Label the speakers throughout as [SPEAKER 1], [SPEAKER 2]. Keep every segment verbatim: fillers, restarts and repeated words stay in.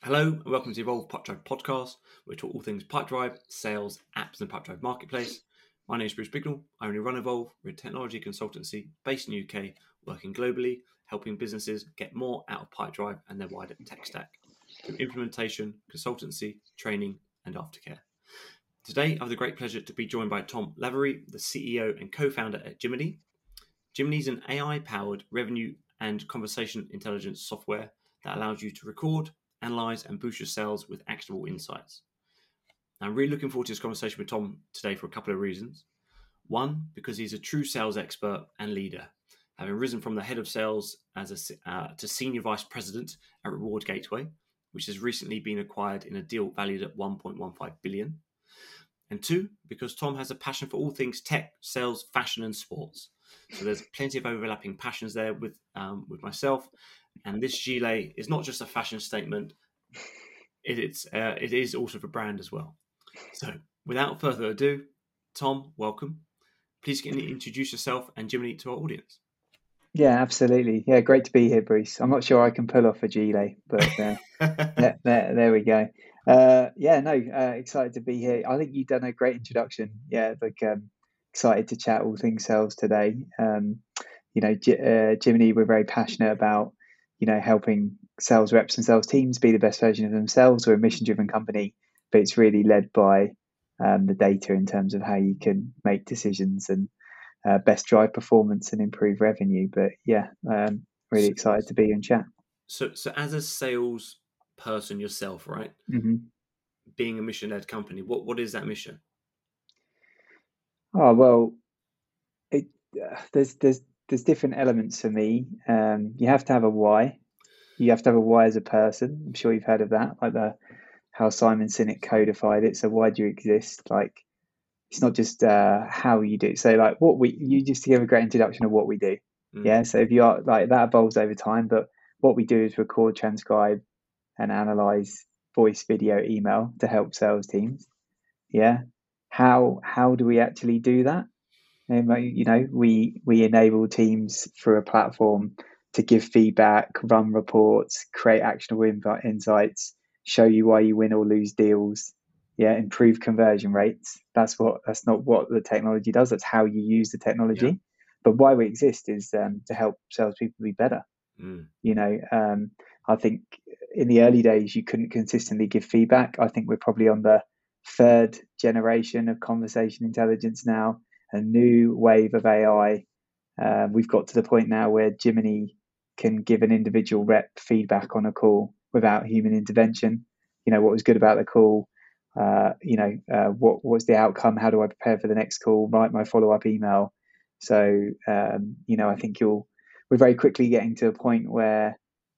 [SPEAKER 1] Hello and welcome to the Evolve Pipedrive podcast, where we talk all things Pipedrive, sales, apps, and Pipedrive marketplace. My name is Bruce Bignell. I only run Evolve. We're a technology consultancy based in the U K, working globally, helping businesses get more out of Pipedrive and their wider tech stack through implementation, consultancy, training, and aftercare. Today, I have the great pleasure to be joined by Tom Lavery, the C E O and co-founder at Jiminy. Jiminy is an A I-powered revenue and conversation intelligence software that allows you to record, analyze, and boost your sales with actionable insights. I'm really looking forward to this conversation with Tom today for a couple of reasons. One, because he's a true sales expert and leader, having risen from the head of sales as a, uh, to senior vice president at Reward Gateway, which has recently been acquired in a deal valued at one point one five billion. And two, because Tom has a passion for all things tech, sales, fashion, and sports. So there's plenty of overlapping passions there with um, with myself. And this gilet is not just a fashion statement; it, it's uh, it is also for brand as well. So without further ado, Tom, welcome. Please can you introduce yourself and Jiminy to our audience.
[SPEAKER 2] Yeah, absolutely. Yeah, great to be here, Bruce. I'm not sure I can pull off a gilet, but uh, there, there, there we go. Uh, yeah, no, uh, excited to be here. I think you've done a great introduction. Yeah, like um, excited to chat all things sales today. Um, you know, G- uh, Jiminy, we're very passionate about, you know, helping sales reps and sales teams be the best version of themselves. We're a mission-driven company, but it's really led by um, the data in terms of how you can make decisions and uh, best drive performance and improve revenue. But yeah, um, really
[SPEAKER 1] so,
[SPEAKER 2] excited to be in chat.
[SPEAKER 1] so, so as a sales person yourself, right?
[SPEAKER 2] Mm-hmm.
[SPEAKER 1] Being a mission-led company, what what is that mission?
[SPEAKER 2] Oh well, it, uh, there's there's there's different elements for me. Um, you have to have a why. You have to have a why as a person. I'm sure you've heard of that, like the how Simon Sinek codified it. So why do you exist? Like it's not just uh, how you do. So like what we you just give a great introduction of what we do.
[SPEAKER 1] Mm.
[SPEAKER 2] Yeah. So if you are like that evolves over time, but what we do is record, transcribe, and analyze voice, video, email to help sales teams. Yeah. How how do we actually do that? Um, you know, we we enable teams through a platform to give feedback, run reports, create actionable inv- insights, show you why you win or lose deals. Yeah, improve conversion rates. That's what. That's not what the technology does. That's how you use the technology.
[SPEAKER 1] Yeah.
[SPEAKER 2] But why we exist is um, to help salespeople be better.
[SPEAKER 1] Mm.
[SPEAKER 2] You know, um, I think in the early days you couldn't consistently give feedback. I think we're probably on the third generation of conversation intelligence now, a new wave of A I. Uh, we've got to the point now where Jiminy can give an individual rep feedback on a call without human intervention. You know, what was good about the call? Uh, you know, uh, what was the outcome? How do I prepare for the next call? Write my follow up email. So, um, you know, I think you'll we're very quickly getting to a point where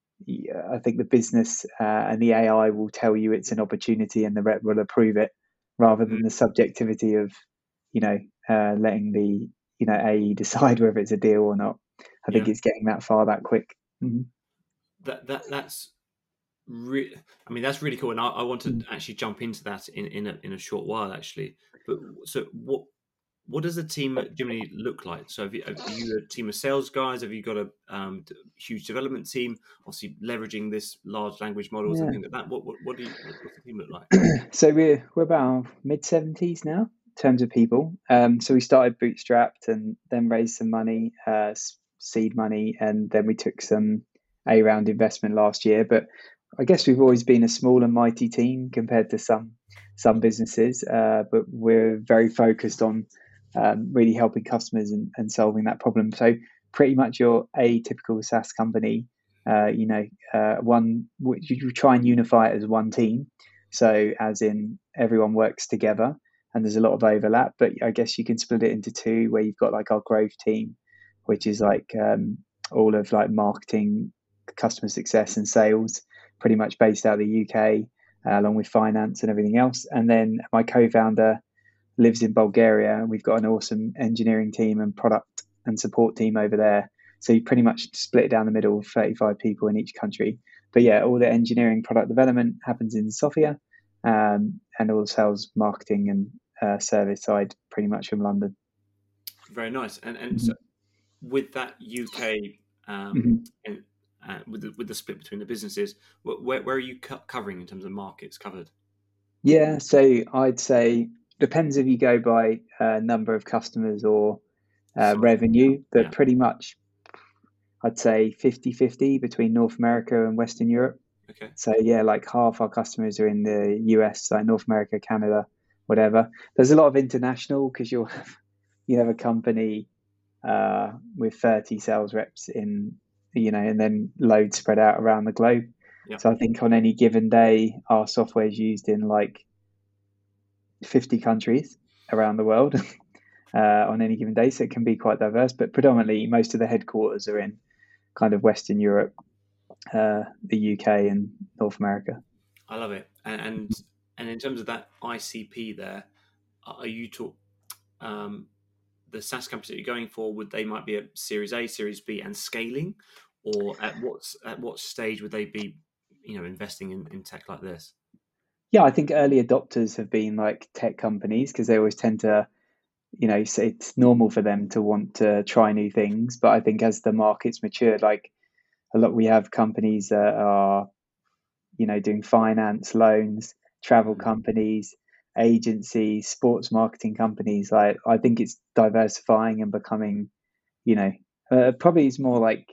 [SPEAKER 2] I think the business uh, and the A I will tell you it's an opportunity and the rep will approve it rather than
[SPEAKER 1] Mm.
[SPEAKER 2] the subjectivity of, you know, uh, letting the, you know, A E decide whether it's a deal or not. I think
[SPEAKER 1] Yeah.
[SPEAKER 2] it's getting that far that quick. Mm-hmm.
[SPEAKER 1] That that that's really. I mean, that's really cool, and I, I want to
[SPEAKER 2] Mm.
[SPEAKER 1] actually jump into that in in a, in a short while, actually. But so what? What does the team at Jiminy look like? So, have you, are you a team of sales guys? Have you got a um, huge development team? Obviously, leveraging this large language models and
[SPEAKER 2] Yeah.
[SPEAKER 1] things like that. What what what do you, what's the team look like?
[SPEAKER 2] So we're we're about mid seventies now in terms of people. Um, so we started bootstrapped and then raised some money, uh, seed money, and then we took some A round investment last year. But I guess we've always been a small and mighty team compared to some some businesses. Uh, but we're very focused on um, really helping customers and, and solving that problem. So pretty much your atypical SaaS company. Uh, you know, uh, one which you try and unify it as one team. So, as in everyone works together and there's a lot of overlap, but I guess you can split it into two where you've got like our growth team, which is like um, all of like marketing, customer success, and sales, pretty much based out of the U K, uh, along with finance and everything else. And then my co founder lives in Bulgaria. We've got an awesome engineering team and product and support team over there. So you pretty much split it down the middle, thirty-five people in each country. But yeah, all the engineering product development happens in Sofia, um, and all the sales, marketing, and uh, service side pretty much from London.
[SPEAKER 1] Very nice. And and
[SPEAKER 2] Mm-hmm.
[SPEAKER 1] so with that U K um,
[SPEAKER 2] Mm-hmm.
[SPEAKER 1] and, uh, with the, with the split between the businesses. Where where are you co- covering in terms of markets covered?
[SPEAKER 2] Yeah, so I'd say depends if you go by uh, number of customers or uh,
[SPEAKER 1] Size.
[SPEAKER 2] revenue, but
[SPEAKER 1] Yeah.
[SPEAKER 2] pretty much I'd say fifty-fifty between North America and Western Europe.
[SPEAKER 1] Okay.
[SPEAKER 2] So yeah, like half our customers are in the U S, like North America, Canada, whatever. There's a lot of international because you'll have, you have a company uh, with thirty sales reps in, you know, and then loads spread out around the globe.
[SPEAKER 1] Yeah.
[SPEAKER 2] So I think on any given day, our software is used in like fifty countries around the world uh, on any given day. So it can be quite diverse, but predominantly most of the headquarters are in kind of Western Europe, uh, the U K, and North America.
[SPEAKER 1] I love it. And and, and in terms of that I C P there, are you talk um, the SaaS companies that you're going for? Would they might be at Series A, Series B, and scaling, or at what at what stage would they be, you know, investing in, in tech like this?
[SPEAKER 2] Yeah, I think early adopters have been like tech companies because they always tend to, you know, say it's normal for them to want to try new things. But I think as the market's matured, like a lot, we have companies that are, you know, doing finance, loans, travel companies, agencies, sports marketing companies. Like I think it's diversifying and becoming, you know, uh, probably it's more like,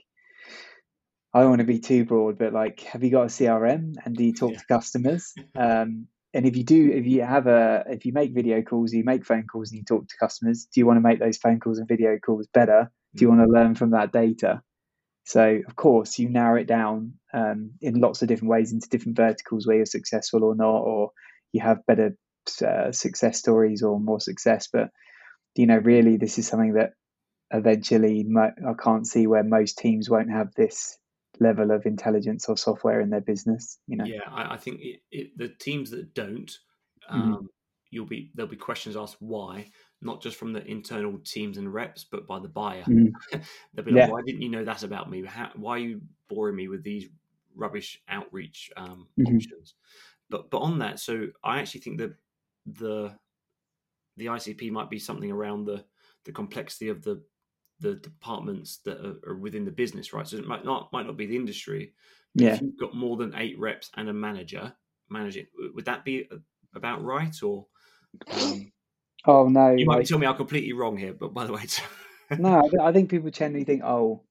[SPEAKER 2] I don't want to be too broad, but like, have you got a C R M and do you talk
[SPEAKER 1] Yeah.
[SPEAKER 2] to customers? Um, and if you do, if you have a, if you make video calls, you make phone calls and you talk to customers, do you want to make those phone calls and video calls better? Do you want to learn from that data? So of course you narrow it down um, in lots of different ways into different verticals where you're successful or not, or you have better uh, success stories or more success. But, you know, really this is something that eventually mo- I can't see where most teams won't have this level of intelligence or software in their business, you know.
[SPEAKER 1] Yeah, I, I think it, it, the teams that don't,
[SPEAKER 2] Mm-hmm.
[SPEAKER 1] um, you'll be there'll be questions asked why, not just from the internal teams and reps, but by the buyer.
[SPEAKER 2] Mm-hmm.
[SPEAKER 1] They'll be like,
[SPEAKER 2] Yeah.
[SPEAKER 1] "Why didn't you know that about me? How, why are you boring me with these rubbish outreach um,
[SPEAKER 2] Mm-hmm.
[SPEAKER 1] options?" But but on that, so I actually think that the the I C P might be something around the the complexity of the the departments that are, are within the business, right? So it might not might not be the industry, but
[SPEAKER 2] Yeah.
[SPEAKER 1] if you've got more than eight reps and a manager managing, would that be about right? Or um,
[SPEAKER 2] Oh no,
[SPEAKER 1] you might be
[SPEAKER 2] like
[SPEAKER 1] telling me I'm completely wrong here, but by the way,
[SPEAKER 2] no, I th- I think people generally think, oh,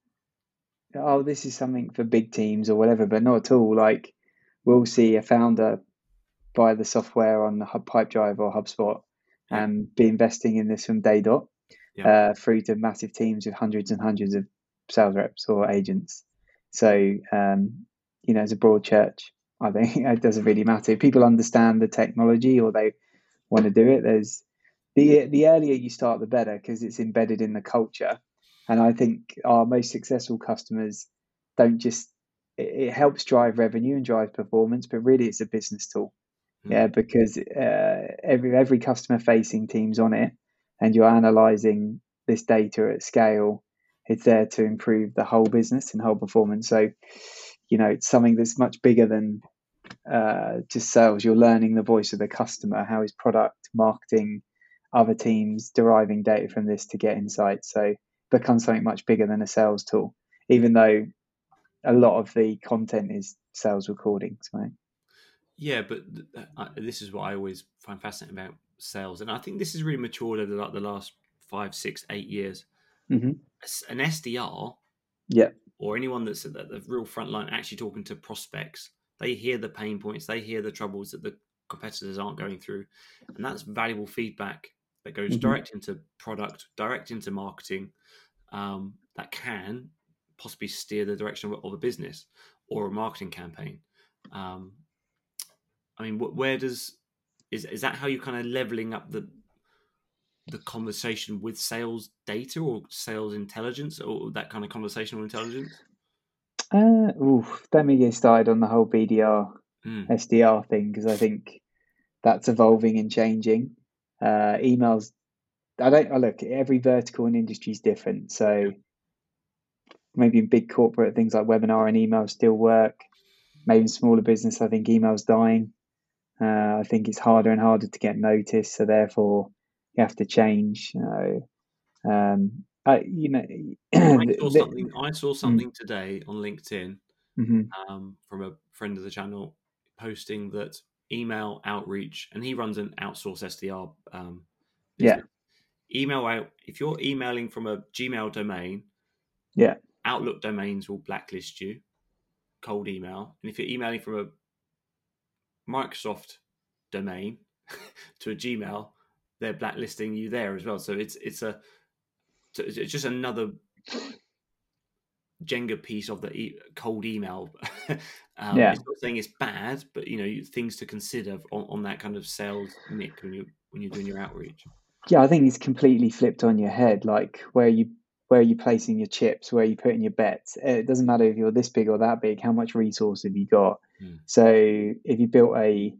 [SPEAKER 2] oh, this is something for big teams or whatever, but not at all. Like we'll see a founder buy the software on Hub Pipedrive or HubSpot
[SPEAKER 1] yeah,
[SPEAKER 2] and be investing in this from day dot
[SPEAKER 1] yeah,
[SPEAKER 2] uh, through to massive teams with hundreds and hundreds of sales reps or agents. So, um, you know, as a broad church, I think it doesn't really matter. If people understand the technology or they want to do it, there's the the earlier you start, the better because it's embedded in the culture. And I think our most successful customers don't just, it, it helps drive revenue and drive performance, but really it's a business tool. Yeah,
[SPEAKER 1] mm,
[SPEAKER 2] because uh, every every customer facing team's on it, and you're analyzing this data at scale. It's there to improve the whole business and whole performance. So, you know, it's something that's much bigger than uh, just sales. You're learning the voice of the customer, how is product, marketing, other teams deriving data from this to get insights. So it becomes something much bigger than a sales tool, even though a lot of the content is sales recordings, right?
[SPEAKER 1] yeah. But uh, this is what I always find fascinating about sales, and I think this has really matured over like the last five, six, eight years.
[SPEAKER 2] Mm-hmm.
[SPEAKER 1] An S D R
[SPEAKER 2] Yeah.
[SPEAKER 1] or anyone that's at the real front line actually talking to prospects, they hear the pain points, they hear the troubles that the competitors aren't going through. And that's valuable feedback that goes
[SPEAKER 2] Mm-hmm.
[SPEAKER 1] direct into product, direct into marketing, um, that can possibly steer the direction of, of a business or a marketing campaign. Um, I mean, where does, is, is that how you're kind of leveling up the, the conversation with sales data or sales intelligence or that kind of conversational intelligence?
[SPEAKER 2] Uh, oof, let me get started on the whole B D R,
[SPEAKER 1] Mm.
[SPEAKER 2] S D R thing because I think that's evolving and changing. Uh, emails, I don't. I look, every vertical and industry is different. So maybe in big corporate things like webinar and email still work. Maybe in smaller business, I think email's dying. Uh, I think it's harder and harder to get noticed, so therefore you have to change. You know, um, I, you know,
[SPEAKER 1] I
[SPEAKER 2] the,
[SPEAKER 1] saw
[SPEAKER 2] the,
[SPEAKER 1] something. I saw
[SPEAKER 2] mm,
[SPEAKER 1] something today on LinkedIn
[SPEAKER 2] hmm
[SPEAKER 1] um, from a friend of the channel, posting that email outreach, and he runs an outsourced S D R um,
[SPEAKER 2] Yeah.
[SPEAKER 1] business. Email out if you're emailing from a Gmail domain,
[SPEAKER 2] Yeah.
[SPEAKER 1] Outlook domains will blacklist you, cold email, and if you're emailing from a Microsoft domain to a Gmail, they're blacklisting you there as well. So it's it's a it's just another Jenga piece of the e- cold email. um,
[SPEAKER 2] Yeah.
[SPEAKER 1] it's not saying it's bad, but you know things to consider on, on that kind of sales nick when you when you're doing your outreach.
[SPEAKER 2] Yeah, I think it's completely flipped on your head. Like where you where are you placing your chips? Where are you putting your bets? It doesn't matter if you're this big or that big. How much resource have you got?
[SPEAKER 1] Mm.
[SPEAKER 2] So if you built a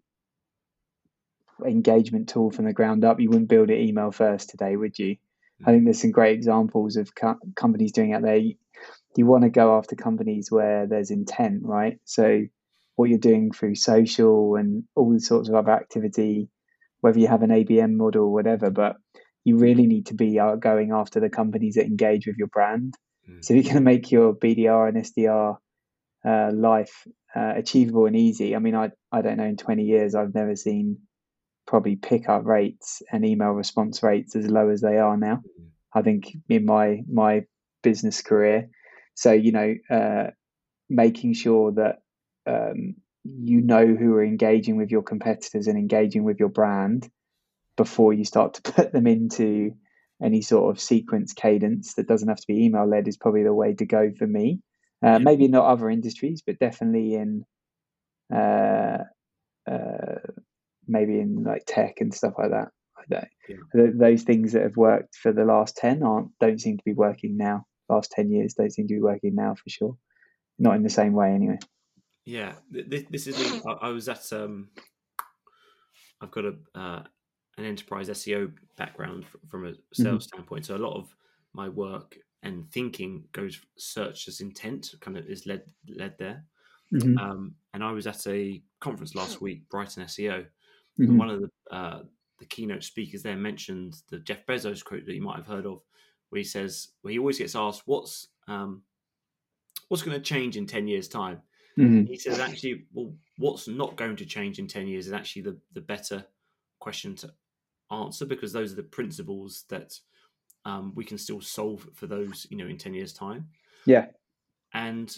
[SPEAKER 2] engagement tool from the ground up, you wouldn't build it email first today, would you?
[SPEAKER 1] Mm.
[SPEAKER 2] I think there's some great examples of co- companies doing out there. You, you want to go after companies where there's intent, right? So what you're doing through social and all sorts of other activity, whether you have an A B M model or whatever, but you really need to be uh, going after the companies that engage with your brand.
[SPEAKER 1] Mm.
[SPEAKER 2] So if you're going to make your B D R and S D R uh, life uh, achievable and easy, I mean, I, I don't know, in twenty years, I've never seen probably pickup rates and email response rates as low as they are now.
[SPEAKER 1] Mm.
[SPEAKER 2] I think in my my business career, so you know, uh, making sure that um, you know who are engaging with your competitors and engaging with your brand before you start to put them into any sort of sequence cadence that doesn't have to be email led is probably the way to go for me. Uh,
[SPEAKER 1] Yeah.
[SPEAKER 2] maybe not other industries, but definitely in uh, uh, maybe in like tech and stuff like that. I don't,
[SPEAKER 1] Yeah.
[SPEAKER 2] those things that have worked for the last ten aren't don't seem to be working now. Last ten years don't seem to be working now for sure. Not in the same way anyway.
[SPEAKER 1] Yeah. This, this is me. I, I was at um. I've got a uh, an enterprise S E O background from a sales
[SPEAKER 2] Mm-hmm.
[SPEAKER 1] standpoint, so a lot of my work and thinking goes search as intent, kind of is led led there.
[SPEAKER 2] Mm-hmm.
[SPEAKER 1] Um, and I was at a conference last week, Brighton S E O, and
[SPEAKER 2] Mm-hmm.
[SPEAKER 1] one of the uh, the keynote speakers there mentioned the Jeff Bezos quote that you might have heard of, where he says, where he always gets asked, "What's um, what's going to change in ten years' time?"
[SPEAKER 2] Mm-hmm.
[SPEAKER 1] He says, "Actually, well, what's not going to change in ten years is actually the the better question to answer, because those are the principles that um, we can still solve for those, you know, in ten years' time."
[SPEAKER 2] Yeah.
[SPEAKER 1] And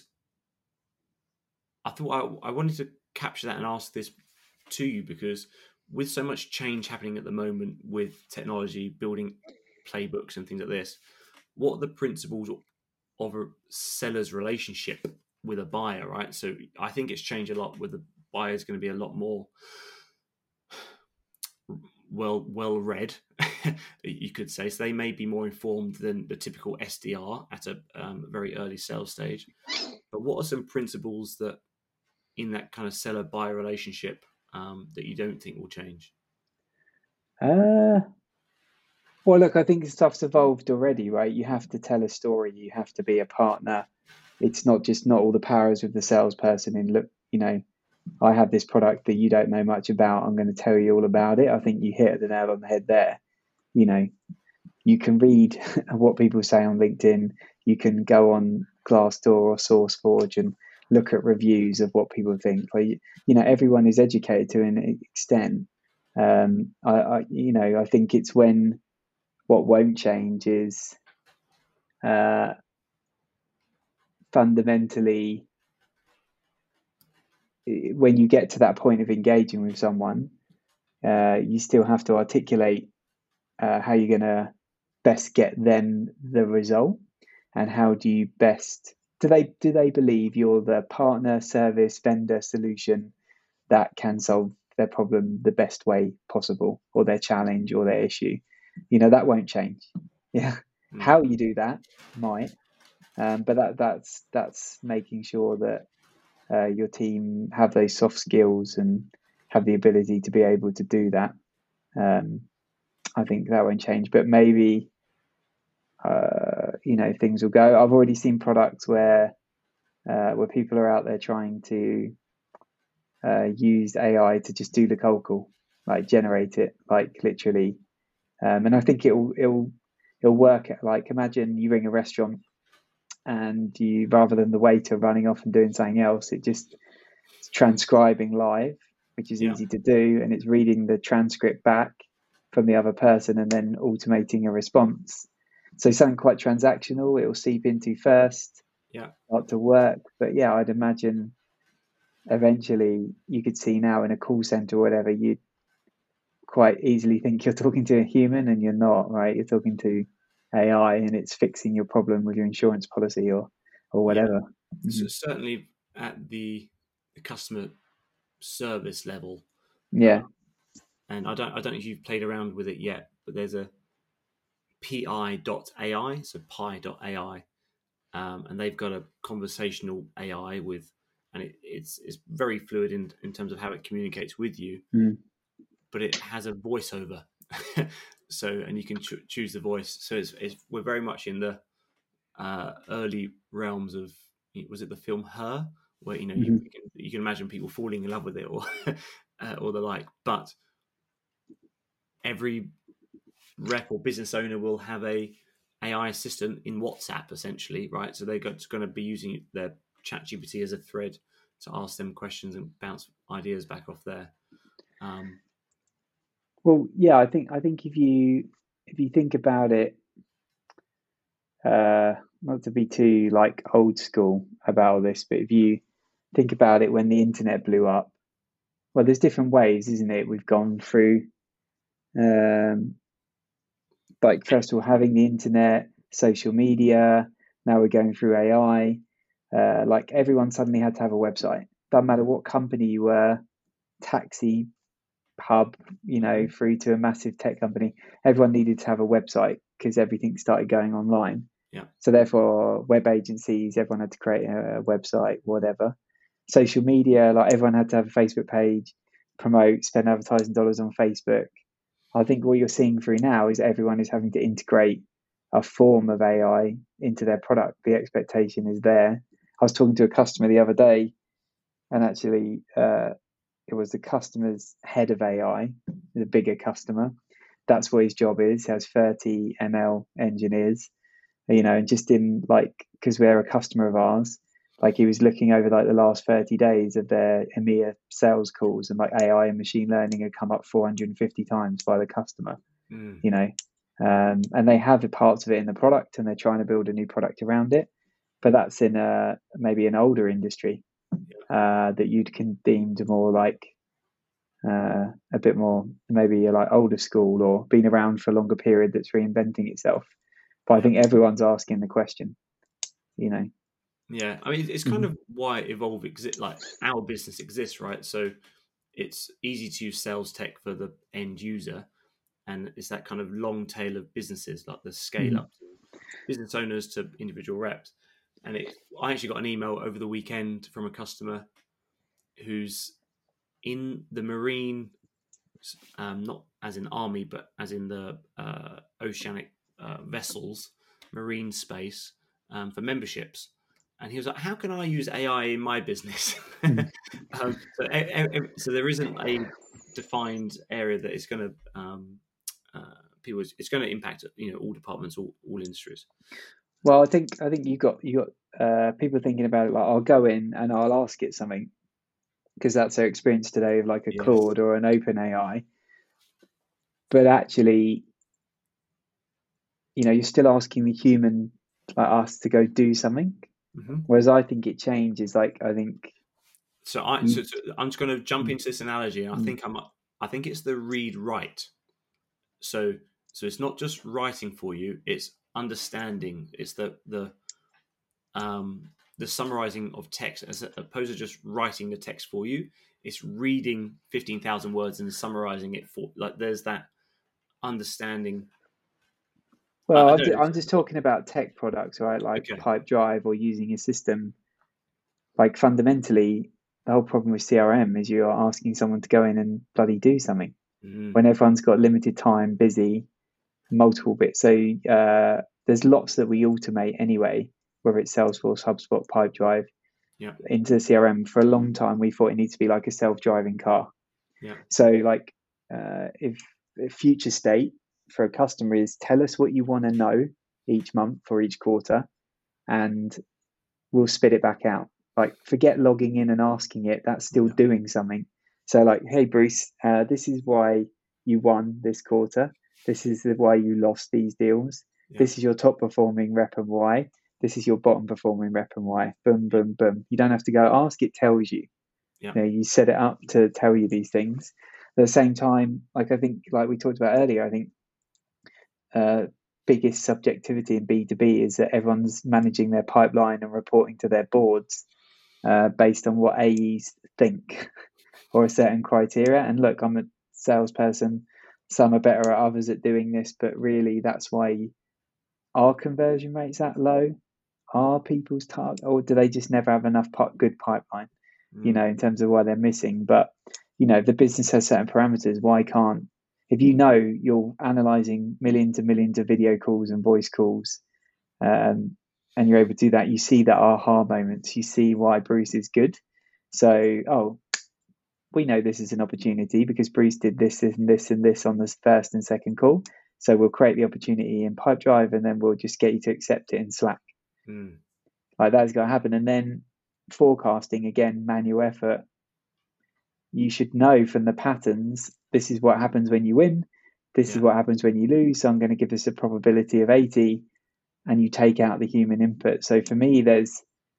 [SPEAKER 1] I thought I, I wanted to capture that and ask this to you, because with so much change happening at the moment with technology, building playbooks and things like this, what are the principles of a seller's relationship with a buyer, right? So I think it's changed a lot, with the buyer's going to be a lot more well well read, you could say. So they may be more informed than the typical S D R at a um, very early sales stage. But what are some principles that in that kind of seller buyer relationship um, that you don't think will change?
[SPEAKER 2] Uh, well, look, I think stuff's evolved already, right? You have to tell a story. You have to be a partner. It's not just not all the powers with the salesperson in look, you know, I have this product that you don't know much about. I'm going to tell you all about it. I think you hit the nail on the head there. You know, you can read what people say on LinkedIn. You can go on Glassdoor or SourceForge and look at reviews of what people think. Like, you know, everyone is educated to an extent. Um, I, I, you know, I think it's when what won't change is uh, fundamentally when you get to that point of engaging with someone, uh, you still have to articulate uh, how you're going to best get them the result, and how do you best do they do they believe you're the partner, service, vendor, solution that can solve their problem the best way possible, or their challenge or their issue. You know, that won't change. Yeah,
[SPEAKER 1] Mm.
[SPEAKER 2] how you do that might, um, but that that's that's making sure that uh, your team have those soft skills and have the ability to be able to do that. um, I think that won't change, but maybe uh, you know, things will go. I've already seen products where uh, where people are out there trying to uh, use A I to just do the cold call, like generate it, like literally. Um, and I think it'll it'll it'll work. Like imagine you ring a restaurant and you, rather than the waiter running off and doing something else, it just it's transcribing live, which is
[SPEAKER 1] Yeah.
[SPEAKER 2] easy to do, and it's reading the transcript back from the other person and then automating a response. So something quite transactional, it will seep into first,
[SPEAKER 1] Yeah.
[SPEAKER 2] start to work. But yeah, I'd imagine eventually you could see now in a call center or whatever, you'd quite easily think you're talking to a human, and you're not, right? You're talking to A I, and it's fixing your problem with your insurance policy or or whatever.
[SPEAKER 1] Yeah. So certainly at the, the customer service level.
[SPEAKER 2] Yeah.
[SPEAKER 1] Uh, and I don't I don't know if you've played around with it yet, but there's a pi dot A I, so pi dot A I, um, and they've got a conversational A I with, and it, it's it's very fluid in in terms of how it communicates with you,
[SPEAKER 2] Mm.
[SPEAKER 1] but it has a voiceover, so and you can ch- choose the voice. So it's, it's we're very much in the uh, early realms of, was it the film Her, where you know you,
[SPEAKER 2] Mm-hmm.
[SPEAKER 1] you, can, you can imagine people falling in love with it or uh, or the like, but every rep or business owner will have a A I assistant in WhatsApp, essentially, right? So they're going to be using their ChatGPT as a thread to ask them questions and bounce ideas back off there. Um,
[SPEAKER 2] Well, yeah, I think I think if you if you think about it, uh, not to be too like old school about all this, but if you think about it, when the internet blew up, well, there's different ways, isn't it? We've gone through, um, like first of all, having the internet, social media. Now we're going through A I. Uh, like everyone suddenly had to have a website. Doesn't matter what company you were, taxi hub, you know, through to a massive tech company. Everyone needed to have a website because everything started going online.
[SPEAKER 1] yeah,
[SPEAKER 2] So therefore, web agencies, everyone had to create a website, whatever. Social media, like everyone had to have a Facebook page, promote, spend advertising dollars on Facebook. I think what you're seeing through now is everyone is having to integrate a form of A I into their product. The expectation is there. I was talking to a customer the other day, and actually, uh, it was the customer's head of A I, the bigger customer. That's what his job is. He has thirty M L engineers, you know, and just in like, because we're a customer of ours, like he was looking over like the last thirty days of their EMEA sales calls, and like A I and machine learning had come up four hundred fifty times by the customer,
[SPEAKER 1] mm,
[SPEAKER 2] you know, um, and they have the parts of it in the product, and they're trying to build a new product around it. But that's in a maybe an older industry uh, that you'd can deemed more like uh, a bit more maybe like older school or been around for a longer period that's reinventing itself. But I
[SPEAKER 1] yeah,
[SPEAKER 2] think everyone's asking the question, you know.
[SPEAKER 1] yeah. I mean, it's kind
[SPEAKER 2] Mhm.
[SPEAKER 1] of why Evolve exists. Like our business exists, right? So it's easy to use sales tech for the end user, and it's that kind of long tail of businesses, like the scale
[SPEAKER 2] Mhm.
[SPEAKER 1] up business owners to individual reps. And it, I actually got an email over the weekend from a customer who's in the marine, um, not as in army, but as in the uh, oceanic uh, vessels, marine space, um, for memberships. And he was like, "How can I use A I in my business?"
[SPEAKER 2] Mhm.
[SPEAKER 1] um, so, e- e- so there isn't a defined area that is going to um, uh, people. It's going to impact, you know, all departments, all, all industries.
[SPEAKER 2] Well, I think I think you got you got uh, people thinking about it like I'll go in and I'll ask it something because that's their experience today of like a
[SPEAKER 1] Yes.
[SPEAKER 2] Claude or an Open A I. But actually, you know, you're still asking the human like us to go do something.
[SPEAKER 1] Mm-hmm.
[SPEAKER 2] Whereas I think it changes. Like I think
[SPEAKER 1] So I so,
[SPEAKER 2] you.
[SPEAKER 1] so I'm just going to jump
[SPEAKER 2] Mm,
[SPEAKER 1] into this analogy, and I
[SPEAKER 2] mm,
[SPEAKER 1] think I'm I think it's the read write. So so it's not just writing for you; it's understanding. It's the the um, the summarizing of text as opposed to just writing the text for you. It's reading fifteen thousand words and summarizing it for, like, there's that understanding. I,
[SPEAKER 2] Well,
[SPEAKER 1] I
[SPEAKER 2] I'm
[SPEAKER 1] don't
[SPEAKER 2] just,
[SPEAKER 1] know.
[SPEAKER 2] I'm just talking about tech products, right? Like
[SPEAKER 1] Okay.
[SPEAKER 2] Pipedrive or using a system. Like fundamentally, the whole problem with C R M is you are asking someone to go in and bloody do something
[SPEAKER 1] Mm-hmm.
[SPEAKER 2] when everyone's got limited time, busy, multiple bits. So uh, there's lots that we automate anyway, whether it's Salesforce, HubSpot, Pipedrive,
[SPEAKER 1] Yeah.
[SPEAKER 2] into the C R M. For a long time, we thought it needs to be like a self-driving car.
[SPEAKER 1] Yeah.
[SPEAKER 2] So like uh, if, if future state for a customer is tell us what you want to know each month or each quarter, and we'll spit it back out. Like, forget logging in and asking it, that's still
[SPEAKER 1] Yeah.
[SPEAKER 2] doing something. So like, hey, Bruce, uh, this is why you won this quarter. This is the, why you lost these deals.
[SPEAKER 1] Yeah.
[SPEAKER 2] This is your top performing rep and why. This is your bottom performing rep and why. Boom, boom, boom. You don't have to go ask, it tells you.
[SPEAKER 1] Yeah.
[SPEAKER 2] You know, you set it up to tell you these things. At the same time, like I think, like we talked about earlier, I think uh, biggest subjectivity in B two B is that everyone's managing their pipeline and reporting to their boards uh, based on what A Es think or a certain criteria. And look, I'm a salesperson. Some are better at others at doing this, but really that's why our conversion rates that low. Are people's target, or do they just never have enough good pipeline?
[SPEAKER 1] Mm.
[SPEAKER 2] You know, in terms of why they're missing. But you know, if the business has certain parameters, why can't? If you know you're analyzing millions and millions of video calls and voice calls, um, and you're able to do that, you see that aha moments. You see why Bruce is good. So, oh, we know this is an opportunity because Bruce did this and this and this on this first and second call. So we'll create the opportunity in Pipedrive, and then we'll just get you to accept it in Slack.
[SPEAKER 1] Mm.
[SPEAKER 2] Like that's going to happen. And then forecasting, again, manual effort. You should know from the patterns, this is what happens when you win. This
[SPEAKER 1] Yeah.
[SPEAKER 2] is what happens when you lose. So I'm going to give this a probability of eighty, and you take out the human input. So for me, there's,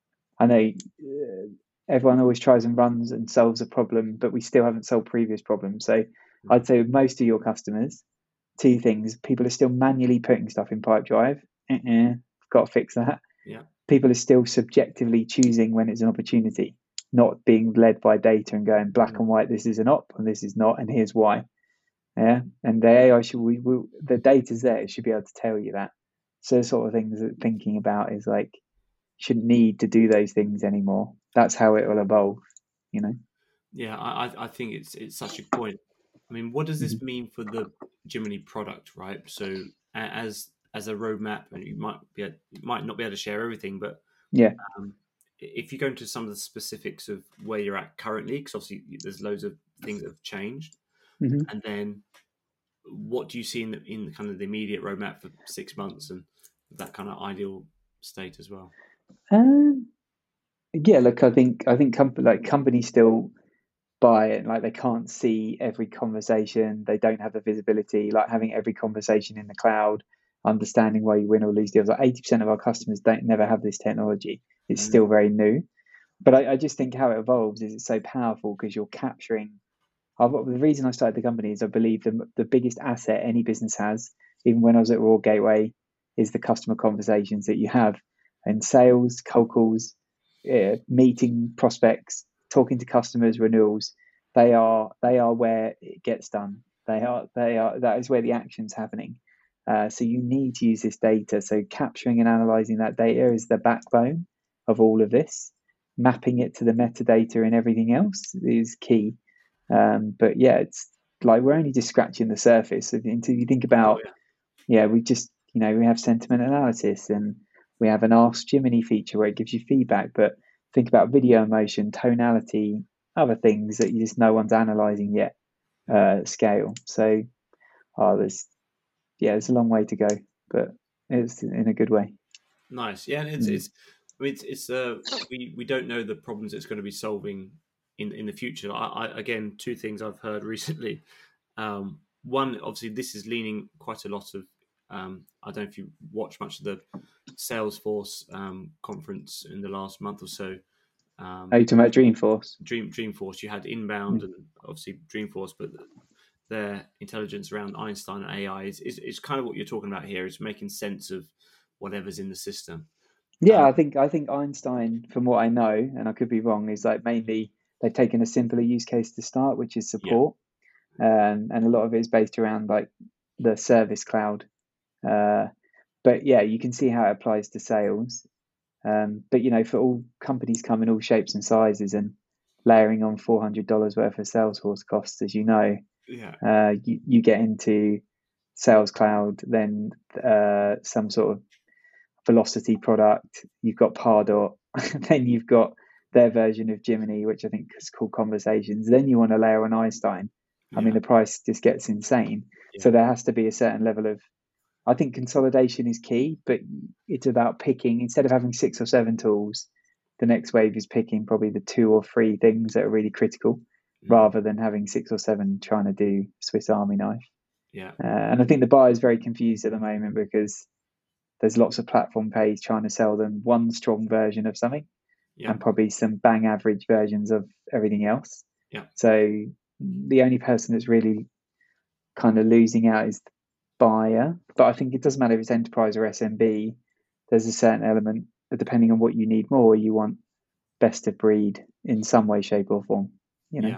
[SPEAKER 2] I know uh, everyone always tries and runs and solves a problem, but we still haven't solved previous problems. So
[SPEAKER 1] Mm.
[SPEAKER 2] I'd say with most of your customers, two things: people are still manually putting stuff in Pipedrive. Uh-uh, got to fix that.
[SPEAKER 1] Yeah.
[SPEAKER 2] People are still subjectively choosing when it's an opportunity, not being led by data and going black
[SPEAKER 1] Mm.
[SPEAKER 2] and white. This is an op and this is not, and here's why. Yeah, and the A I should we, we the data's there. It should be able to tell you that. So the sort of things that thinking about is like, shouldn't need to do those things anymore. That's how it will evolve. You know.
[SPEAKER 1] Yeah, I I think it's it's such a good point. I mean, what does this
[SPEAKER 2] Mm-hmm.
[SPEAKER 1] mean for the Jiminy product, right? So as as a roadmap, and you might be able, you might not be able to share everything, but
[SPEAKER 2] Yeah.
[SPEAKER 1] um, if you go into some of the specifics of where you're at currently, because obviously there's loads of things that have changed,
[SPEAKER 2] Mm-hmm.
[SPEAKER 1] and then what do you see in the, in kind of the immediate roadmap for six months and that kind of ideal state as well?
[SPEAKER 2] Um, yeah. Look, I think I think com- like companies still buy it. Like they can't see every conversation. They don't have the visibility. Like having every conversation in the cloud, understanding why you win or lose deals. Like eighty percent of our customers don't never have this technology. It's
[SPEAKER 1] Mm.
[SPEAKER 2] still very new. But I, I just think how it evolves is it's so powerful because you're capturing. I've, the reason I started the company is I believe the the biggest asset any business has, even when I was at Raw Gateway, is the customer conversations that you have in sales, cold calls, uh, meeting prospects, talking to customers, renewals. They are they are where it gets done. They are they are that is where the action's happening. Uh, so you need to use this data. So capturing and analyzing that data is the backbone of all of this. Mapping it to the metadata and everything else is key. Um, but yeah, it's like we're only just scratching the surface. Until you think about,
[SPEAKER 1] Oh,
[SPEAKER 2] yeah. yeah, we just, you know, we have sentiment analysis and we have an Ask Jiminy feature where it gives you feedback. But think about video emotion, tonality, other things that you just no one's analyzing yet uh, at scale. So, oh, there's, yeah, there's a long way to go, but it's in a good way.
[SPEAKER 1] Nice, yeah, and it's
[SPEAKER 2] Mm.
[SPEAKER 1] it's I mean, it's, it's uh we we don't know the problems it's going to be solving in in the future. I, I again, two things I've heard recently. Um, one, obviously, this is leaning quite a lot of. Um, I don't know if you watch much of the Salesforce um, conference in the last month or so. Um,
[SPEAKER 2] Are you talking about Dreamforce?
[SPEAKER 1] Dream Dreamforce, you had Inbound
[SPEAKER 2] Mm.
[SPEAKER 1] and obviously Dreamforce, but their intelligence around Einstein and A I is, is, is kind of what you're talking about here. It's making sense of whatever's in the system.
[SPEAKER 2] Yeah,
[SPEAKER 1] Um,
[SPEAKER 2] I think I think Einstein, from what I know, and I could be wrong, is like mainly they've taken a simpler use case to start, which is
[SPEAKER 1] yeah,
[SPEAKER 2] support, um, and a lot of it is based around like the service cloud. Uh, but yeah, you can see how it applies to sales. Um, but you know, for all companies come in all shapes and sizes, and layering on four hundred dollars worth of Salesforce costs, as you know,
[SPEAKER 1] yeah,
[SPEAKER 2] uh, you, you get into Sales Cloud, then uh, some sort of Velocity product, you've got Pardot, then you've got their version of Jiminy, which I think is called Conversations. Then you want to layer on Einstein. I
[SPEAKER 1] yeah,
[SPEAKER 2] mean, the price just gets insane.
[SPEAKER 1] yeah,
[SPEAKER 2] So there has to be a certain level of I think consolidation is key, but it's about picking, instead of having six or seven tools, the next wave is picking probably the two or three things that are really critical,
[SPEAKER 1] Mm.
[SPEAKER 2] rather than having six or seven trying to do Swiss Army knife.
[SPEAKER 1] Yeah.
[SPEAKER 2] Uh, and I think the buyer is very confused at the moment because there's lots of platform pays trying to sell them one strong version of something,
[SPEAKER 1] Yeah.
[SPEAKER 2] and probably some bang average versions of everything else.
[SPEAKER 1] Yeah.
[SPEAKER 2] So the only person that's really kind of losing out is the buyer. But I think it doesn't matter if it's enterprise or S M B. There's a certain element that, depending on what you need more, you want best of breed in some way, shape, or form. You know.
[SPEAKER 1] Yeah.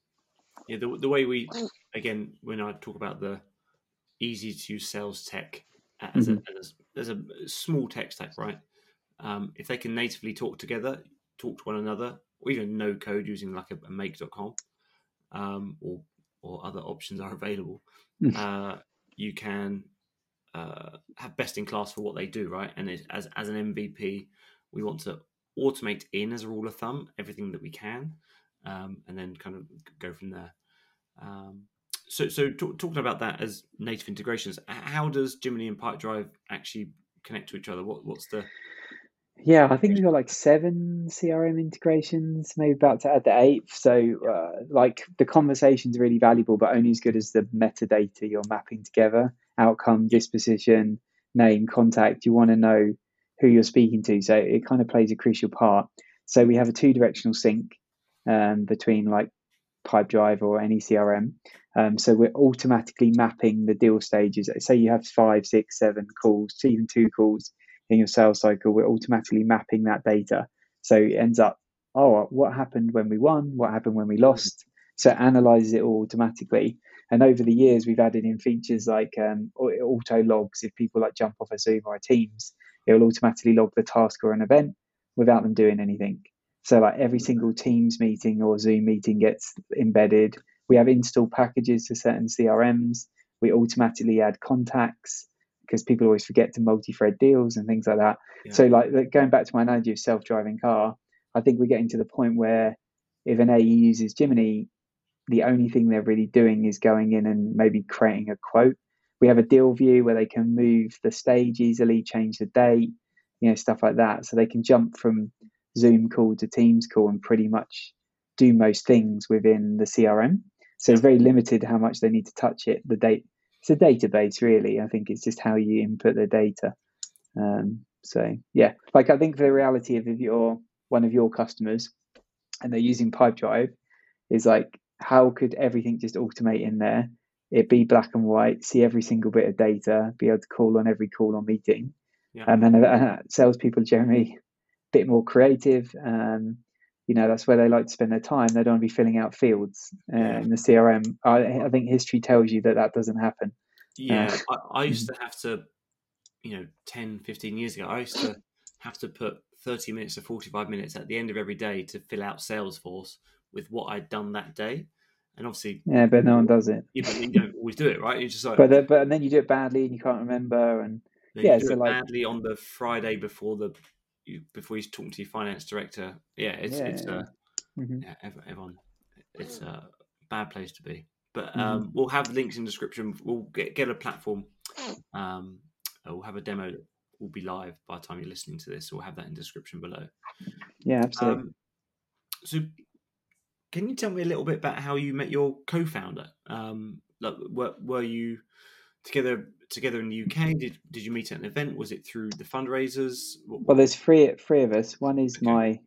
[SPEAKER 1] Yeah. The the way we, again, when I talk about the easy to use sales tech as
[SPEAKER 2] Mhm.
[SPEAKER 1] a as, as a small tech stack, right? Um, if they can natively talk together, talk to one another, or even no code using like a, a make dot com, um, or or other options are available, uh, you can uh, have best in class for what they do, right? And it, as as an M V P, we want to automate in, as a rule of thumb, everything that we can, um, and then kind of go from there. Um, so, so talk, talking about that as native integrations, how does Jiminy and Pipedrive actually connect to each other? What, what's the
[SPEAKER 2] Yeah, I think we've got like seven C R M integrations, maybe about to add the eighth. So, uh, like, the conversation's really valuable, but only as good as the metadata you're mapping together: outcome, disposition, name, contact. You want to know who you're speaking to. So it kind of plays a crucial part. So we have a two-directional sync um, between like Pipedrive or any C R M. Um, so we're automatically mapping the deal stages. Say you have five, six, seven calls, even two calls in your sales cycle, we're automatically mapping that data. So it ends up, oh, what happened when we won? What happened when we lost? So it analyzes it all automatically. And over the years, we've added in features like um, auto logs. If people like jump off a Zoom or a Teams, it will automatically log the task or an event without them doing anything. So like every single Teams meeting or Zoom meeting gets embedded. We have install packages to certain C R Ms. We automatically add contacts, because people always forget to multi-thread deals and things like that.
[SPEAKER 1] yeah.
[SPEAKER 2] So like going back to my analogy of self-driving car, I think we're getting to the point where if an A E uses Jiminy, the only thing they're really doing is going in and maybe creating a quote. We have a deal view where they can move the stage easily, change the date, you know, stuff like that. So they can jump from Zoom call to Teams call and pretty much do most things within the C R M. So
[SPEAKER 1] Yeah.
[SPEAKER 2] it's very limited how much they need to touch it. The date, it's a database, really. I think it's just how you input the data. Um, so yeah, like I think the reality of if you're one of your customers and they're using Pipedrive is like, how could everything just automate in there? It be black and white, see every single bit of data, be able to call on every call or meeting.
[SPEAKER 1] Yeah.
[SPEAKER 2] Um, and uh, salespeople are generally a bit more creative. Um, you know, that's where they like to spend their time. They don't want to be filling out fields uh,
[SPEAKER 1] Yeah.
[SPEAKER 2] in the C R M. I, I think history tells you that that doesn't happen.
[SPEAKER 1] Yeah,
[SPEAKER 2] Uh,
[SPEAKER 1] I, I used to have to, you know, ten, fifteen years ago, I used to have to put thirty minutes to forty-five minutes at the end of every day to fill out Salesforce with what I'd done that day. And obviously,
[SPEAKER 2] yeah, but no one does it.
[SPEAKER 1] yeah, but you don't always do it, right? You're just like,
[SPEAKER 2] But uh, but and then you do it badly and you can't remember. And
[SPEAKER 1] then
[SPEAKER 2] yeah,
[SPEAKER 1] you do
[SPEAKER 2] so
[SPEAKER 1] it
[SPEAKER 2] like
[SPEAKER 1] badly on the Friday before the you, before he's talking to your finance director. Yeah, it's
[SPEAKER 2] yeah,
[SPEAKER 1] it's uh,
[SPEAKER 2] mm-hmm.
[SPEAKER 1] yeah, everyone, it's a bad place to be. But
[SPEAKER 2] Mm-hmm.
[SPEAKER 1] um, we'll have links in the description. We'll get get a platform. Um, we'll have a demo that will be live by the time you're listening to this. So we'll have that in the description below.
[SPEAKER 2] Yeah, absolutely.
[SPEAKER 1] Um, so, can you tell me a little bit about how you met your co-founder? Um, like, were, were you together together in the U K? Did did you meet at an event? Was it through the fundraisers? What,
[SPEAKER 2] Well,
[SPEAKER 1] what?
[SPEAKER 2] there's three three of us. One is
[SPEAKER 1] Okay.
[SPEAKER 2] my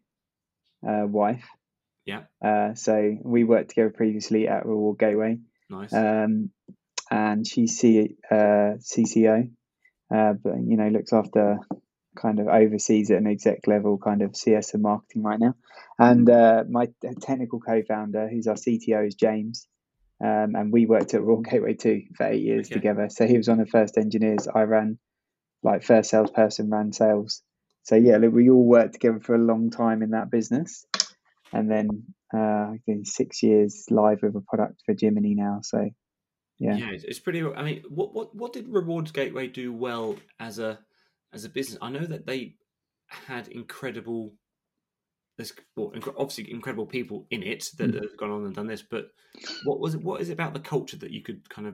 [SPEAKER 2] uh, wife.
[SPEAKER 1] Yeah.
[SPEAKER 2] Uh, so we worked together previously at Reward Gateway.
[SPEAKER 1] Nice.
[SPEAKER 2] Um, and she's C, uh, C C O, uh, but you know, looks after, kind of oversees at an exec level, kind of C S and marketing right now. And uh, my technical co-founder, who's our C T O, is James. Um, and we worked at Reward Gateway too for eight years
[SPEAKER 1] Okay.
[SPEAKER 2] together. So he was one of the first engineers. I ran, like, first salesperson, ran sales. So yeah, look, we all worked together for a long time in that business. And then uh, six years live with a product for Jiminy now. So yeah,
[SPEAKER 1] Yeah, it's pretty. I mean, what what what did Rewards Gateway do well as a as a business? I know that they had incredible. There's well, inc- obviously incredible people in it that
[SPEAKER 2] Mhm.
[SPEAKER 1] have gone on and done this. But what was it? What is it about the culture that you could kind of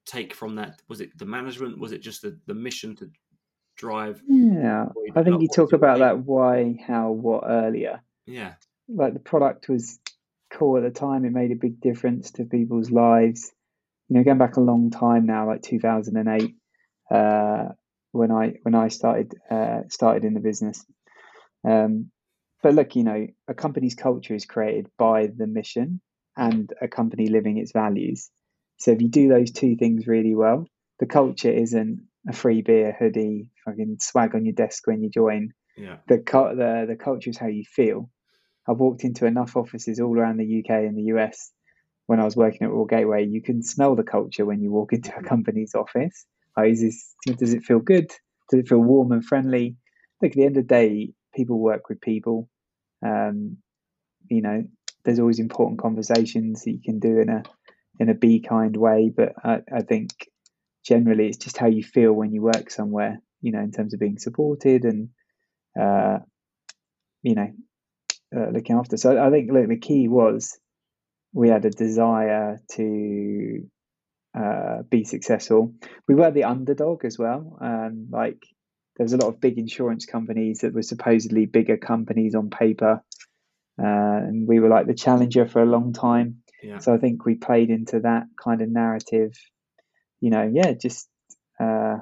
[SPEAKER 1] take from that? Was it the management? Was it just the, the mission to drive?
[SPEAKER 2] Yeah, I think you
[SPEAKER 1] What was
[SPEAKER 2] talk
[SPEAKER 1] your
[SPEAKER 2] about
[SPEAKER 1] main-
[SPEAKER 2] that why, how, what earlier.
[SPEAKER 1] Yeah,
[SPEAKER 2] Like the product was cool at the time. It made a big difference to people's lives. You know, going back a long time now, like two thousand eight, uh, when I when I started uh, started in the business. Um, but look, you know, a company's culture is created by the mission and a company living its values. So if you do those two things really well, the culture isn't a free beer, hoodie, fucking swag on your desk when you join.
[SPEAKER 1] yeah,
[SPEAKER 2] The the the culture is how you feel. I've walked into enough offices all around the U K and the U S when I was working at Royal Gateway. You can smell the culture when you walk into a company's office. Like, is this, does it feel good? Does it feel warm and friendly? Look, at the end of the day, people work with people. Um, you know, there's always important conversations that you can do in a in a be kind way, but I, I think generally it's just how you feel when you work somewhere. You know, in terms of being supported and uh, you know uh, looking after. So I think look, the key was we had a desire to uh, be successful. We were the underdog as well. Um, like there was a lot of big insurance companies that were supposedly bigger companies on paper, uh, and we were like the challenger for a long time.
[SPEAKER 1] yeah.
[SPEAKER 2] So I think we played into that kind of narrative. You know, yeah, just uh,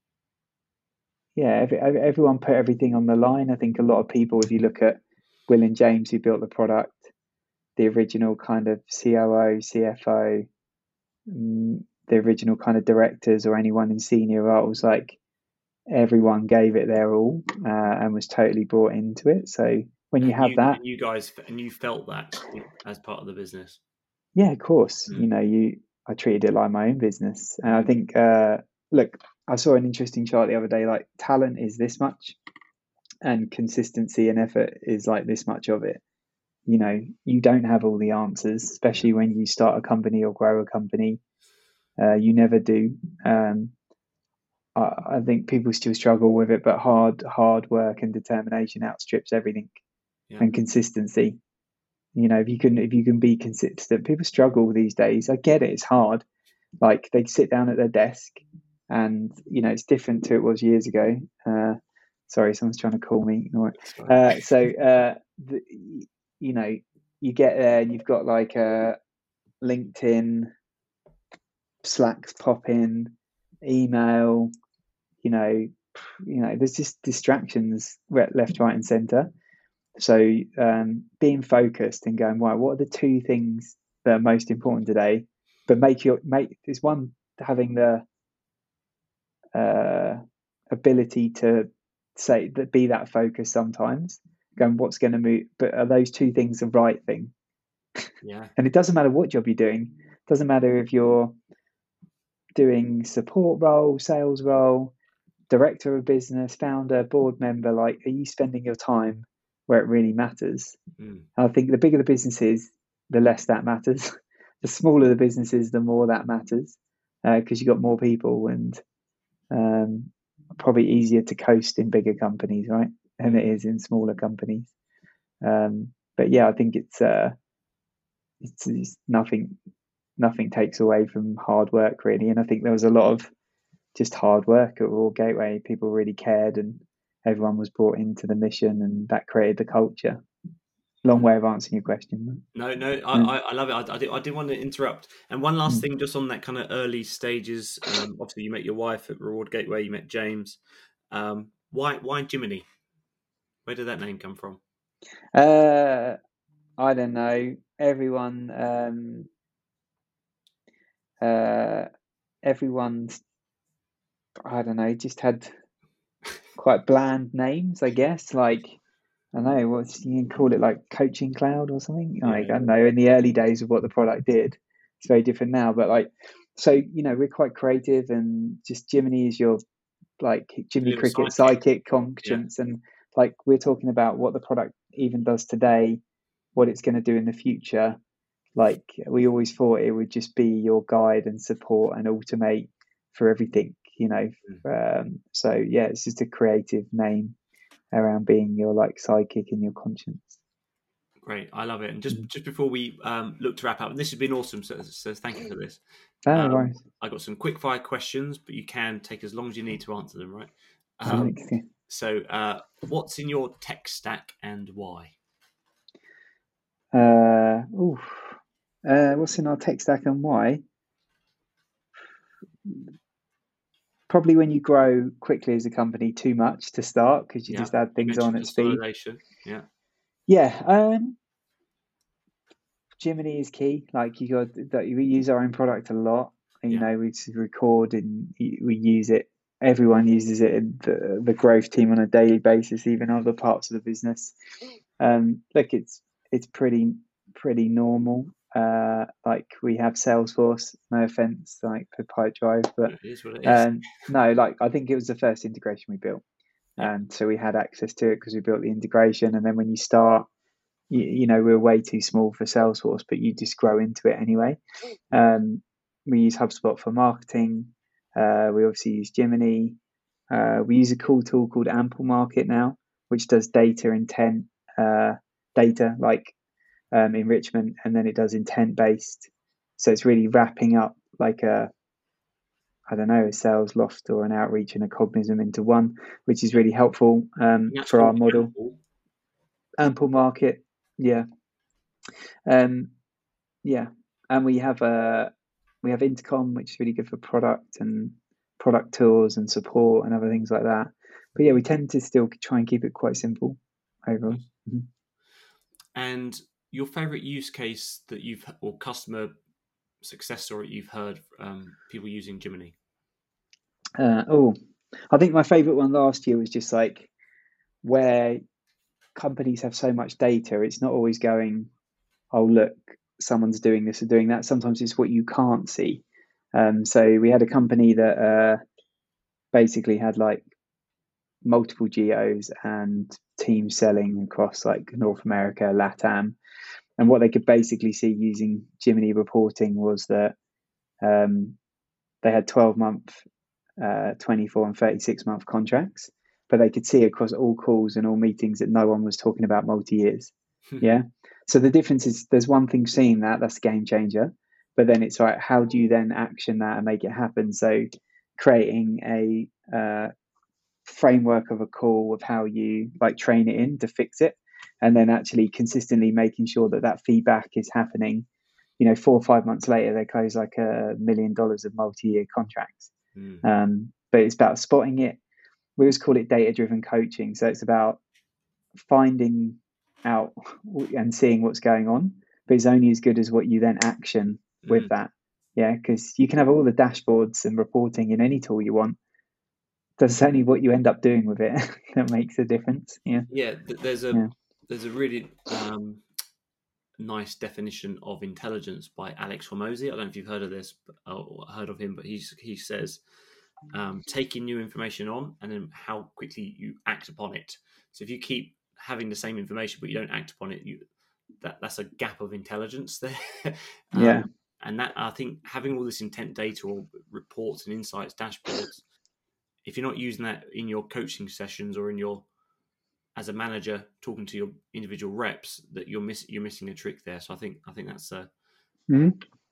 [SPEAKER 2] yeah, every, everyone put everything on the line. I think a lot of people, if you look at Will and James, who built the product, the original kind of C O O, C F O, mm, the original kind of directors or anyone in senior roles, like everyone gave it their all uh, and was totally brought into it. So when you
[SPEAKER 1] And
[SPEAKER 2] have
[SPEAKER 1] you
[SPEAKER 2] that,
[SPEAKER 1] and you guys and you felt that as part of the business.
[SPEAKER 2] yeah, of course,
[SPEAKER 1] Mm.
[SPEAKER 2] you know, you I treated it like my own business, and I think, uh, look, I saw an interesting chart the other day. Like talent is this much, and consistency and effort is like this much of it. You know, you don't have all the answers, especially
[SPEAKER 1] Yeah.
[SPEAKER 2] when you start a company or grow a company. Uh, you never do. Um, I, I think people still struggle with it, but hard hard work and determination outstrips everything,
[SPEAKER 1] Yeah.
[SPEAKER 2] and consistency. You know, if you can if you can be consistent, people struggle these days. I get it; it's hard. Like they sit down at their desk, and you know it's different to it was years ago. Uh, sorry, someone's trying to call me. Ignore it.
[SPEAKER 1] That's fine.
[SPEAKER 2] Uh, so uh, the, you know, you get there and you've got like a LinkedIn, Slack's pop in, email. You know, you know, there's just distractions left, right, and centre. So um, being focused and going, right, what are the two things that are most important today? But make your make there's one having the uh, ability to say that be that focus sometimes. Going, what's going to move? But are those two things the right thing?
[SPEAKER 1] Yeah.
[SPEAKER 2] And it doesn't matter what job you're doing. It doesn't matter if you're doing support role, sales role, director of business, founder, board member. Like, are you spending your time where it really matters?
[SPEAKER 1] Mm.
[SPEAKER 2] I think the bigger the business is, the less that matters. The smaller the business is, the more that matters, because uh, you've got more people and um, probably easier to coast in bigger companies, right, than
[SPEAKER 1] Mm.
[SPEAKER 2] it is in smaller companies. Um, but yeah, I think it's, uh, it's it's nothing nothing takes away from hard work really, and I think there was a lot of just hard work at Royal Gateway. People really cared, and everyone was brought into the mission, and that created the culture. Long way of answering your question.
[SPEAKER 1] No, no, I,
[SPEAKER 2] Yeah.
[SPEAKER 1] I, I love it. I, I, did, I didn't want to interrupt. And one last
[SPEAKER 2] Mm.
[SPEAKER 1] thing, just on that kind of early stages. Um, obviously, you met your wife at Reward Gateway. You met James. Um, why, why Jiminy? Where did that name come from?
[SPEAKER 2] Uh, I don't know. Everyone, um, uh, everyone's, I don't know, just had quite bland names, I guess. Like, I don't know, what's you can call it, like Coaching Cloud or something.
[SPEAKER 1] Yeah,
[SPEAKER 2] Like, I
[SPEAKER 1] yeah.
[SPEAKER 2] don't know. In the early days of what the product did, it's very different now. But like, so you know, we're quite creative, and just Jiminy is your like Jiminy
[SPEAKER 1] Little
[SPEAKER 2] Cricket
[SPEAKER 1] sidekick.
[SPEAKER 2] psychic
[SPEAKER 1] Yeah.
[SPEAKER 2] conscience, and like we're talking about what the product even does today, what it's going to do in the future. Like we always thought it would just be your guide and support and automate for everything, you know.
[SPEAKER 1] Mm.
[SPEAKER 2] Um, so yeah, it's just a creative name around being your like psychic and your conscience.
[SPEAKER 1] Great, I love it. And just just before we um, look to wrap up, and this has been awesome, so, so thank you for this.
[SPEAKER 2] No
[SPEAKER 1] Um,
[SPEAKER 2] worries.
[SPEAKER 1] I got some quick fire questions, but you can take as long as you need to answer them, right?
[SPEAKER 2] I
[SPEAKER 1] Um,
[SPEAKER 2] like it.
[SPEAKER 1] so, uh, what's in your tech stack and why?
[SPEAKER 2] Uh, oof. Uh, what's in our tech stack and why? Probably when you grow quickly as a company too much to start, because you
[SPEAKER 1] Yeah,
[SPEAKER 2] just add
[SPEAKER 1] you
[SPEAKER 2] things on
[SPEAKER 1] mentioned
[SPEAKER 2] at speed.
[SPEAKER 1] consolidation. Yeah,
[SPEAKER 2] Yeah, um, Jiminy is key. Like you got that we use our own product a lot. You
[SPEAKER 1] yeah,
[SPEAKER 2] know, we just record and we use it. Everyone uses it in the, the growth team on a daily basis, even other parts of the business. Um, look, it's it's pretty pretty normal. Uh, like we have Salesforce. No offense, like for Pipedrive, but
[SPEAKER 1] it is what it is.
[SPEAKER 2] um, no, like I think it was the first integration we built,
[SPEAKER 1] Yeah.
[SPEAKER 2] and so we had access to it because we built the integration. And then when you start, you, you know, we're way too small for Salesforce, but you just grow into it anyway. Um, we use HubSpot for marketing. Uh, we obviously use Jiminy. Uh, we use a cool tool called Ample Market now, which does data intent, uh, data like um, enrichment, and then it does intent based. So it's really wrapping up like a, I don't know, a sales loft or an outreach and a Cognism into one, which is really helpful um,
[SPEAKER 1] That's
[SPEAKER 2] for our
[SPEAKER 1] called
[SPEAKER 2] model.
[SPEAKER 1] Ample.
[SPEAKER 2] Ample Market, yeah, um, yeah, and we have a we have Intercom, which is really good for product and product tools and support and other things like that. But yeah, we tend to still try and keep it quite simple overall. Mm-hmm.
[SPEAKER 1] And your favorite use case that you've or customer success story you've heard um, people using Jiminy?
[SPEAKER 2] Uh, oh, I think my favorite one last year was just like where companies have so much data, it's not always going, oh, look, someone's doing this or doing that. Sometimes it's what you can't see. Um, so we had a company that uh, basically had like multiple geos and teams selling across like North America, LATAM. And what they could basically see using Jiminy reporting was that um, they had twelve month, uh, twenty-four and thirty-six month contracts, but they could see across all calls and all meetings that no one was talking about multi years. Yeah. So the difference is there's one thing seeing that, that's a game changer. But then it's right, how do you then action that and make it happen? So creating a uh, framework of a call of how you like train it in to fix it, and then actually consistently making sure that that feedback is happening. You know, four or five months later, they close like a million dollars of multi-year contracts.
[SPEAKER 1] Mm.
[SPEAKER 2] Um, but it's about spotting it. We always call it data-driven coaching. So it's about finding out and seeing what's going on, but it's only as good as what you then action with
[SPEAKER 1] Mm.
[SPEAKER 2] that. Yeah, because you can have all the dashboards and reporting in any tool you want. That's only what you end up doing with it that makes a difference. Yeah.
[SPEAKER 1] Yeah, th- there's a
[SPEAKER 2] Yeah.
[SPEAKER 1] there's a really um, nice definition of intelligence by Alex Hormozy. I don't know if you've heard of this, but, or heard of him, but he's, he says um, taking new information on and then how quickly you act upon it. So if you keep having the same information but you don't act upon it, you that that's a gap of intelligence there. um,
[SPEAKER 2] Yeah.
[SPEAKER 1] and that I think having all this intent data or reports and insights, dashboards, if you're not using that in your coaching sessions or in your as a manager talking to your individual reps, that you're miss, you're missing a trick there. So I think I think that's a,
[SPEAKER 2] Mm-hmm.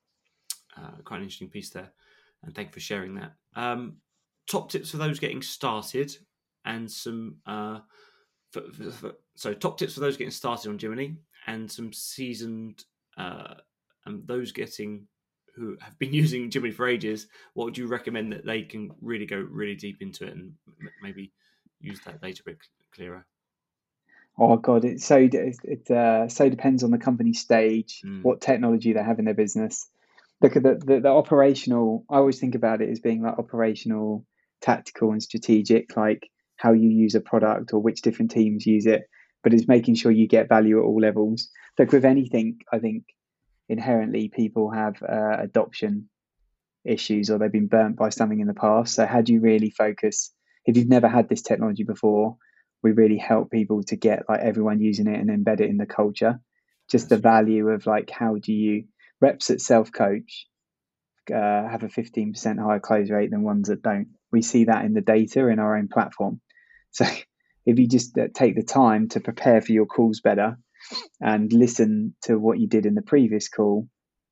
[SPEAKER 1] uh, quite an interesting piece there, and thank you for sharing that. Um, top tips for those getting started, and some uh, for, for, for, so top tips for those getting started on Jiminy, and some seasoned uh, and those getting who have been using Jiminy for ages. What would you recommend that they can really go really deep into it and m- maybe use that data a bit clearer?
[SPEAKER 2] Oh God, it's so it, it uh, so depends on the company stage,
[SPEAKER 1] Mm.
[SPEAKER 2] what technology they have in their business. Look at the, the the operational. I always think about it as being like operational, tactical, and strategic, like how you use a product or which different teams use it. But it's making sure you get value at all levels. Look, with anything, I think inherently people have uh, adoption issues or they've been burnt by something in the past. So how do you really focus? If you've never had this technology before, we really help people to get like everyone using it and embed it in the culture. Just the value of like, how do you reps that self-coach uh, have a fifteen percent higher close rate than ones that don't. We see that in the data in our own platform. So if you just uh, take the time to prepare for your calls better, and listen to what you did in the previous call,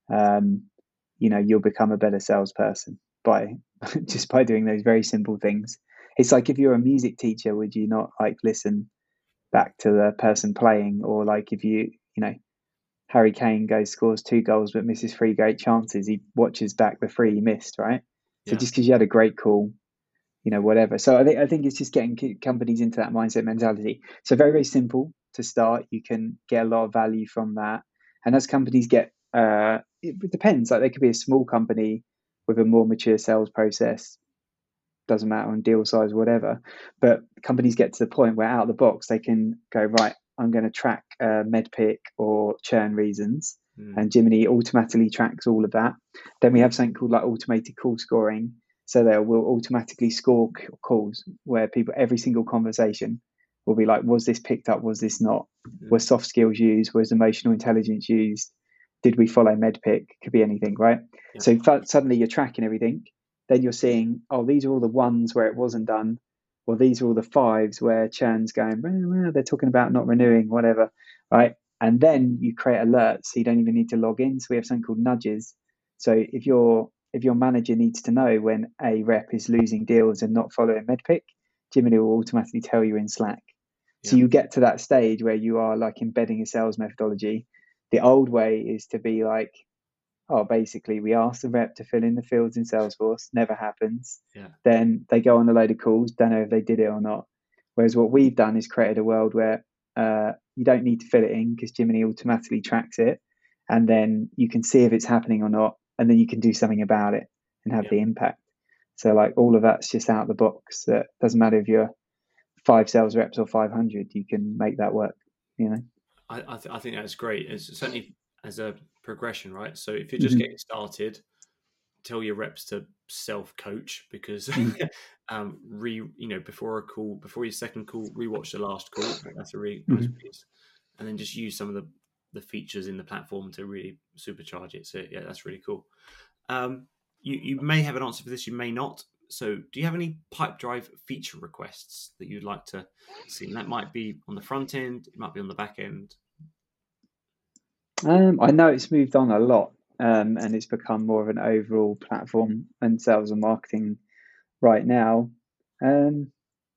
[SPEAKER 2] um, you know, you'll become a better salesperson by just by doing those very simple things. It's like if you're a music teacher, would you not like listen back to the person playing? Or like if you, you know, Harry Kane goes, scores two goals, but misses three great chances, he watches back the three he missed, right? So
[SPEAKER 1] Yeah.
[SPEAKER 2] just because you had a great call, you know, whatever. So I think I think it's just getting companies into that mindset mentality. So very, very simple to start. You can get a lot of value from that. And as companies get, uh, it depends. Like they could be a small company with a more mature sales process. Doesn't matter on deal size, whatever. But companies get to the point where out of the box they can go, right, I'm going to track uh, MedPick or churn reasons. Mm. And Jiminy automatically tracks all of that. Then we have something called like automated call scoring. So they will automatically score calls where people, every single conversation will be like, was this picked up? Was this not? Mm. Was soft skills used? Was emotional intelligence used? Did we follow MedPick? Could be anything, right? Yeah. So f- suddenly you're tracking everything. Then you're seeing, oh, these are all the ones where it wasn't done. Or these are all the fives where churn's going, well, they're talking about not renewing, whatever, right? And then you create alerts so you don't even need to log in. So we have something called nudges. So if your if your manager needs to know when a rep is losing deals and not following MedPick, Jiminy will automatically tell you in Slack. So yeah. You get to that stage where you are like embedding a sales methodology. The old way is to be like, oh, basically we ask the rep to fill in the fields in Salesforce, never happens.
[SPEAKER 1] Yeah.
[SPEAKER 2] Then they go on a load of calls, don't know if they did it or not. Whereas what we've done is created a world where uh, you don't need to fill it in because Jiminy automatically tracks it. And then you can see if it's happening or not. And then you can do something about it and have yeah. the impact. So like all of that's just out of the box. That doesn't matter if you're five sales reps or five hundred, you can make that work, you know?
[SPEAKER 1] I I, th- I think that's great. It's certainly as a progression, right? So if you're just mm-hmm. getting started, tell your reps to self-coach because mm-hmm. um, re you know before a call, before your second call, rewatch the last call. That's a really nice mm-hmm. piece, and then just use some of the the features in the platform to really supercharge it. So yeah, that's really cool. Um, you you may have an answer for this, you may not. So do you have any Pipedrive feature requests that you'd like to see? And that might be on the front end, it might be on the back end.
[SPEAKER 2] Um, I know it's moved on a lot, um, and it's become more of an overall platform and sales and marketing right now. Um,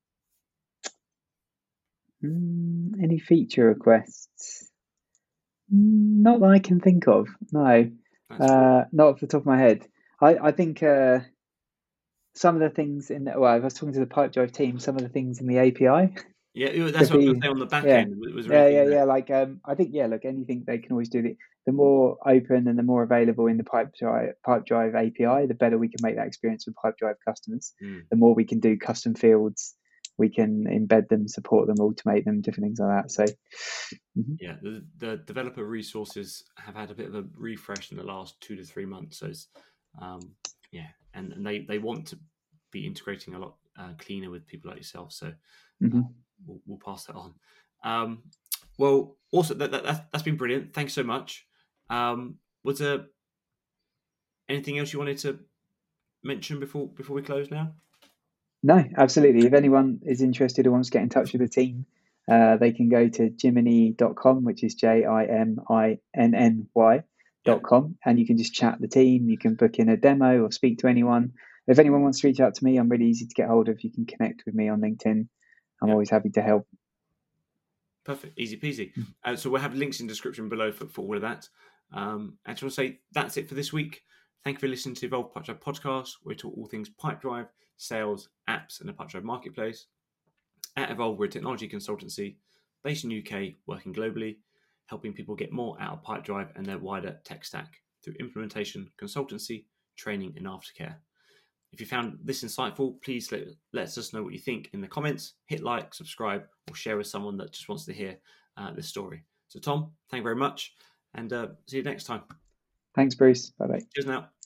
[SPEAKER 2] any feature requests? Not that I can think of. No, uh, not off the top of my head. I, I think uh, some of the things in the, well, I was talking to the Pipedrive team. Some of the things in the A P I.
[SPEAKER 1] Yeah, that's what be, I was saying on the back
[SPEAKER 2] yeah,
[SPEAKER 1] end. Was
[SPEAKER 2] yeah, yeah, yeah. Like, um, I think, yeah. Look, anything they can always do. The, the more open and the more available in the Pipedrive Pipedrive A P I, the better we can make that experience with Pipedrive customers. Mm. The more we can do custom fields, we can embed them, support them, automate them, different things like that. So,
[SPEAKER 1] mm-hmm. yeah, the, the developer resources have had a bit of a refresh in the last two to three months. So, it's, um, yeah, and, and they they want to be integrating a lot uh, cleaner with people like yourself. So.
[SPEAKER 2] Mm-hmm.
[SPEAKER 1] Uh, We'll, we'll pass that on. Um, well, also that, that that's, that's been brilliant. Thanks so much. Um, was there anything else you wanted to mention before before we close now?
[SPEAKER 2] No, absolutely. If anyone is interested or wants to get in touch with the team, uh, they can go to jiminy dot com, which is J I M I N N Y dot com, yeah. and you can just chat the team. You can book in a demo or speak to anyone. If anyone wants to reach out to me, I'm really easy to get hold of. You can connect with me on LinkedIn. I'm yeah. always happy to help.
[SPEAKER 1] Perfect. Easy peasy. Uh, so we'll have links in the description below for, for all of that. Um, I just want to say that's it for this week. Thank you for listening to the Evolve Pipedrive podcast, where we talk all things Pipedrive, sales, apps, and the Pipedrive marketplace. At Evolve, we're a technology consultancy based in the U K, working globally, helping people get more out of Pipedrive and their wider tech stack through implementation, consultancy, training, and aftercare. If you found this insightful, please let, let us know what you think in the comments. Hit like, subscribe, or share with someone that just wants to hear uh, this story. So, Tom, thank you very much, and uh, see you next time.
[SPEAKER 2] Thanks, Bruce. Bye-bye.
[SPEAKER 1] Cheers now.